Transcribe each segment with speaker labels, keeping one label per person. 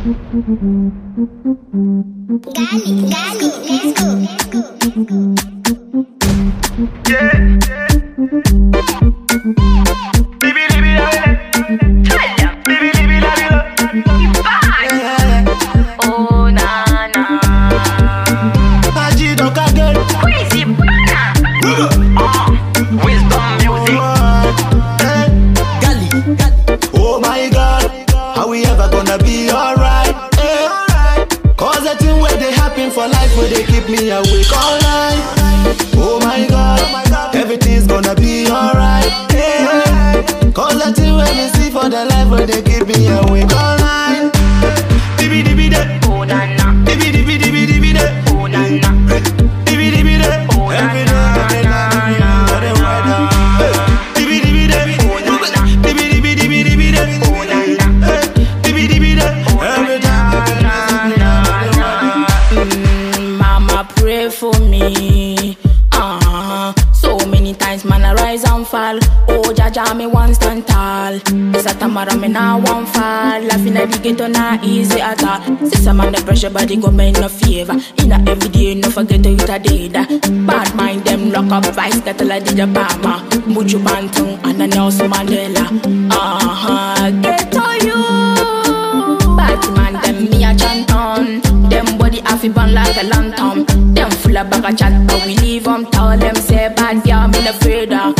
Speaker 1: Body go make no favor. In a everyday, no forget to hit a data. Bad mind them lock up vice, get a like the Bama. Muju Bantung and a Nelson Mandela. Get to you. Bad man them me a chant on. Them body half burn like a lantern. Them full of bag of chat, but we leave them. Tell them say bad girl, I'm in afraid of.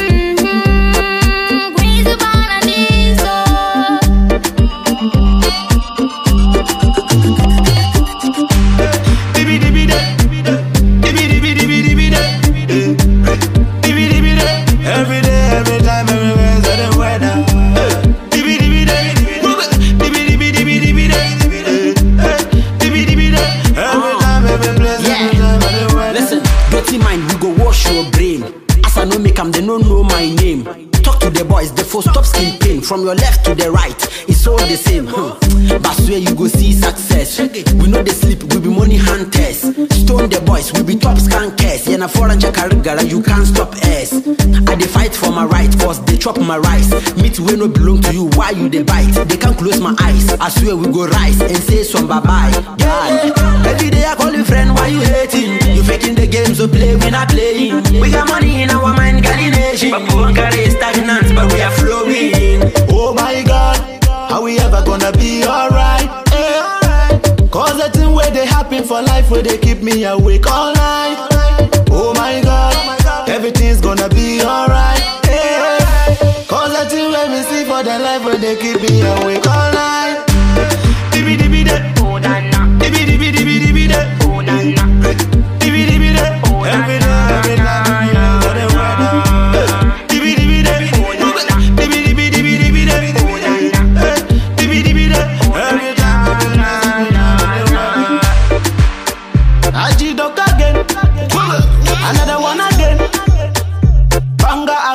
Speaker 2: They don't know my name. Talk to the boys, the full stop skin pain. From your left to the right, it's all the same. But swear you go see success. We know they sleep, we be money hunters. Stone the boys, we be top skankers. Yena foreign jacarigara, you can't stop us. I dey fight for my right, cause they chop my rice. Meat will no belong to you, why you they bite? They can't close my eyes, I swear we go rise and say some bye-bye. Every day I call you friend, why you hating? You faking the game, so play, we not playing. We got money in our mind, got in nation. But we won't carry stagnant, but we are flowing.
Speaker 3: Oh my God, how we ever gonna be alright? Cause the thing where they happen for life, where they keep me awake all night. Oh my God, everything's gonna be alright. Cause the thing where we see for the life, where they keep me awake all night. Dibi dibi de, oh na na. Dibi dibi dibi dibi de, oh na na. Dibi dibi de, oh na na. Every time you know the weather. Dibi dibi de, oh na na. Dibi dibi dibi dibi de, oh na na. Dibi dibi de, every time you know the weather. Aji Doka again, another one again. Banga